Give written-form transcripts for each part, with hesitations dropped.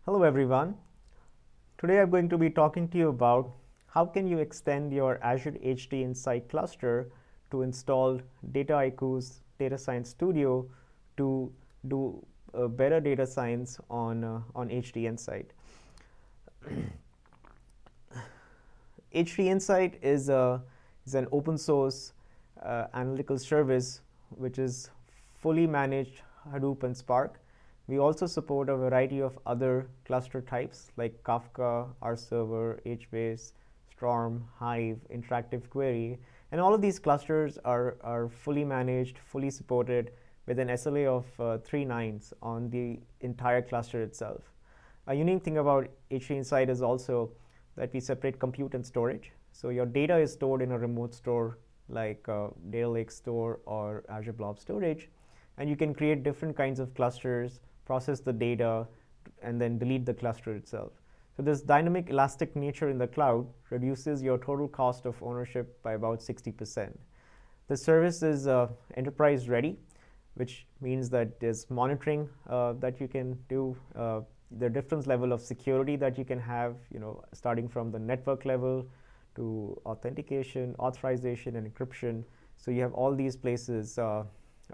Hello everyone. Today I'm going to be talking to you about how can you extend your Azure HD Insight cluster to install Dataiku's Data Science Studio to do better data science on HD Insight. HD Insight is an open source analytical service which is fully managed Hadoop and Spark. We also support a variety of other cluster types like Kafka, RServer, HBase, Storm, Hive, Interactive Query, and all of these clusters are fully managed, fully supported with an SLA of 3 nines on the entire cluster itself. A unique thing about HD Insight is also that we separate compute and storage. So your data is stored in a remote store like Data Lake Store or Azure Blob Storage, and you can create different kinds of clusters, process the data, and then delete the cluster itself. So this dynamic elastic nature in the cloud reduces your total cost of ownership by about 60%. The service is enterprise ready, which means that there's monitoring that you can do, the different level of security that you can have, starting from the network level to authentication, authorization, and encryption. So you have all these places to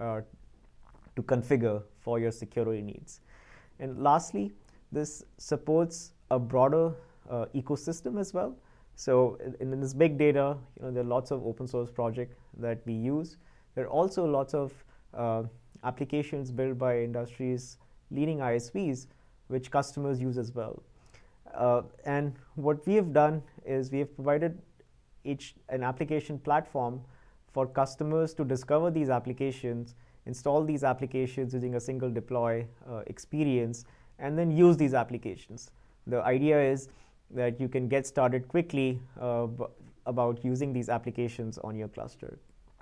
configure for your security needs. And lastly, this supports a broader ecosystem as well. So in this big data, there are lots of open source projects that we use. There are also lots of applications built by industry's leading ISVs, which customers use as well. And what we have done is we have provided an application platform for customers to discover these applications, install these applications using a single deploy experience, and then use these applications. The idea is that you can get started quickly about using these applications on your cluster.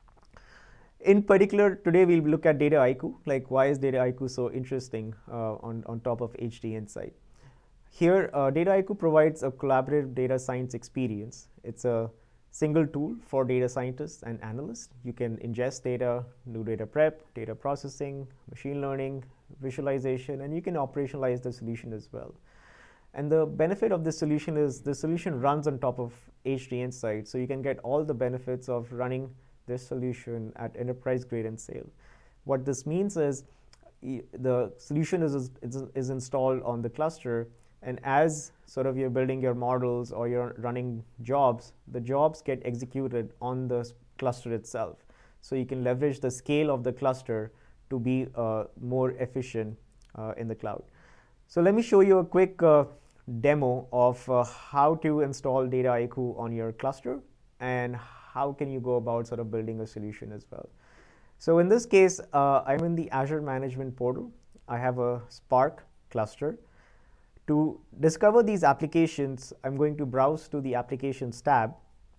In particular, today we'll look at Dataiku, like why is Dataiku so interesting on top of HD Insight. Here, Dataiku provides a collaborative data science experience. It's a single tool for data scientists and analysts. You can ingest data, do data prep, data processing, machine learning, visualization, and you can operationalize the solution as well. And the benefit of this solution is the solution runs on top of HD Insight, so you can get all the benefits of running this solution at enterprise grade and scale. What this means is the solution is installed on the cluster, and as sort of you're building your models or you're running jobs, the jobs get executed on the cluster itself. So you can leverage the scale of the cluster to be more efficient in the cloud. So let me show you a quick demo of how to install Dataiku on your cluster and how can you go about sort of building a solution as well. So in this case, I'm in the Azure Management Portal. I have a Spark cluster. To discover these applications, I'm going to browse to the Applications tab,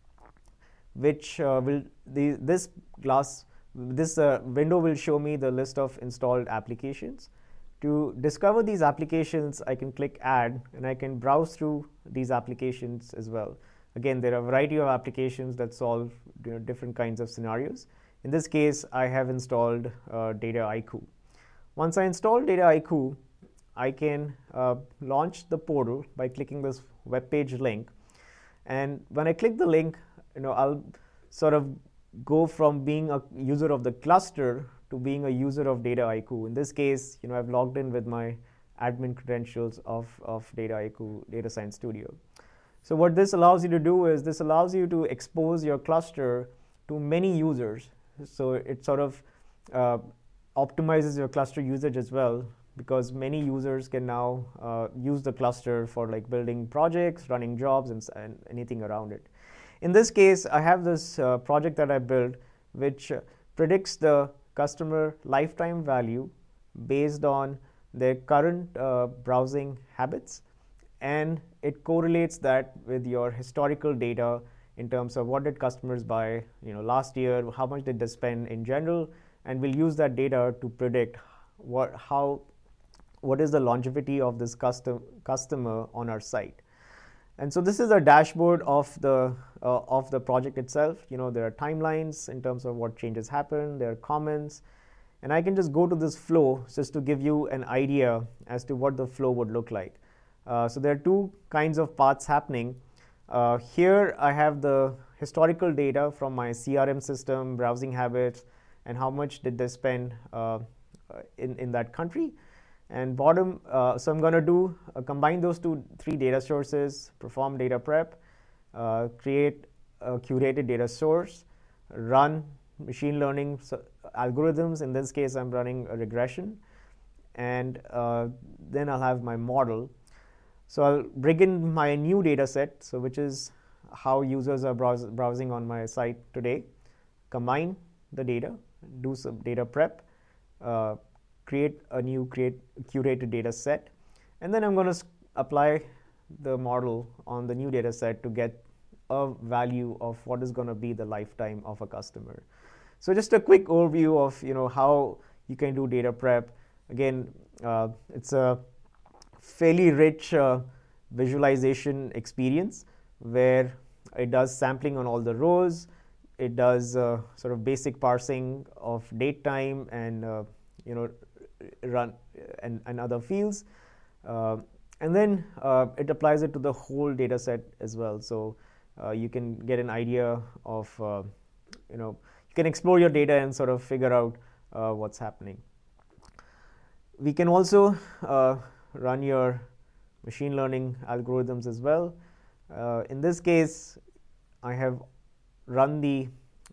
which this window will show me the list of installed applications. To discover these applications, I can click Add, and I can browse through these applications as well. Again, there are a variety of applications that solve different kinds of scenarios. In this case, I have installed Dataiku. Once I install Dataiku, I can launch the portal by clicking this web page link. And when I click the link, I'll sort of go from being a user of the cluster to being a user of Dataiku. In this case, I've logged in with my admin credentials of Dataiku Data Science Studio. So what this allows you to do is this allows you to expose your cluster to many users. So it sort of optimizes your cluster usage as well, because many users can now use the cluster for like building projects, running jobs, and anything around it. In this case, I have this project that I built which predicts the customer lifetime value based on their current browsing habits, and it correlates that with your historical data in terms of what did customers buy last year, how much did they spend in general, and we'll use that data to predict what is the longevity of this customer on our site. And so this is a dashboard of the project itself. There are timelines in terms of what changes happen, there are comments, and I can just go to this flow just to give you an idea as to what the flow would look like. So there are two kinds of paths happening. Here I have the historical data from my CRM system, browsing habits, and how much did they spend in that country. And bottom, so I'm going to do combine those three data sources, perform data prep, create a curated data source, run machine learning algorithms. In this case, I'm running a regression, and then I'll have my model. So I'll bring in my new data set, so which is how users are browsing on my site today, combine the data, do some data prep, create a new curated data set, and then I'm going to apply the model on the new data set to get a value of what is going to be the lifetime of a customer. So just a quick overview of how you can do data prep. Again, it's a fairly rich visualization experience where it does sampling on all the rows, it does sort of basic parsing of date time and run and other fields, and then it applies it to the whole data set as well. So you can get an idea of you can explore your data and sort of figure out what's happening. We can also run your machine learning algorithms as well. In this case, I have run the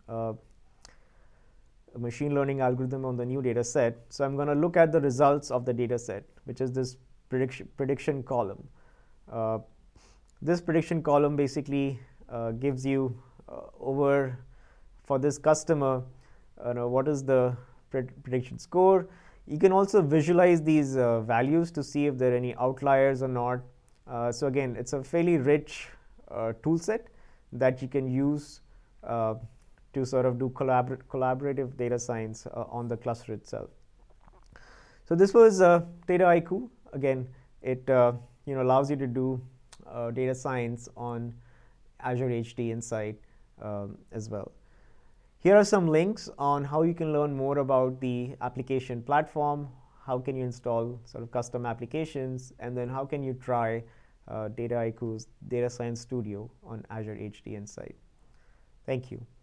machine learning algorithm on the new data set. So I'm going to look at the results of the data set, which is this prediction column. This prediction column basically gives you for this customer, what is the prediction score. You can also visualize these values to see if there are any outliers or not. So again, it's a fairly rich tool set that you can use to sort of do collaborative data science on the cluster itself. So this was Dataiku. Again, it allows you to do data science on Azure HD Insight as well. Here are some links on how you can learn more about the application platform, how can you install sort of custom applications, and then how can you try Dataiku's Data Science Studio on Azure HD Insight. Thank you.